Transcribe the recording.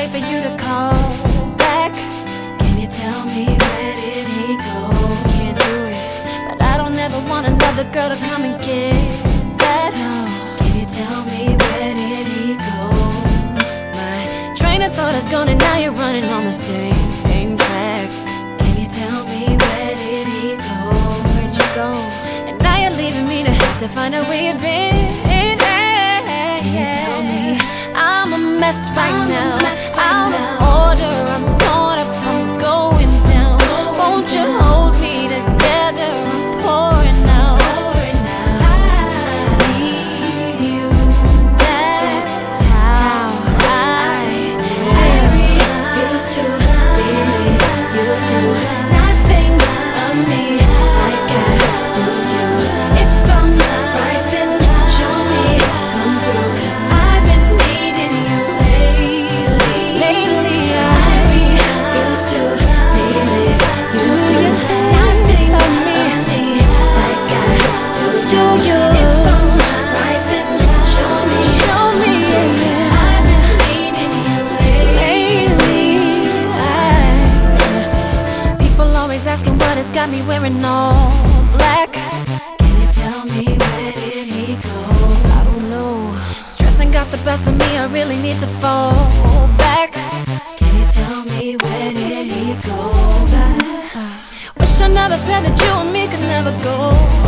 wait for you to call back. Can you tell me where did he go? Can't do it, but I don't ever want another girl to come and get that. Can you tell me where did he go? My train of thought is gone and now you're running on the same track. Can you tell me where did he go? Where'd you go? And now you're leaving me to have to find out where you've been. Can you tell me? I'm a mess right now. Out of order, I'm torn up, I'm going down. Won't you hold me together? I'm pouring out. I need you. That's how I feel. I refuse to believe you do nothing of me like I do you. If I'm right, then show me, come through, 'cause I've been needing you lately. I refuse to believe you do nothing of me like I do you. If I'm right, then show me, come through, 'cause I've been needing you lately. People always asking what has got me wearing all black. Can you tell me where did he go? I don't know. Stressing got the best of me, I really need to fall back. Can you tell me where did he go? 'Cause I wish I never said that you and me could never go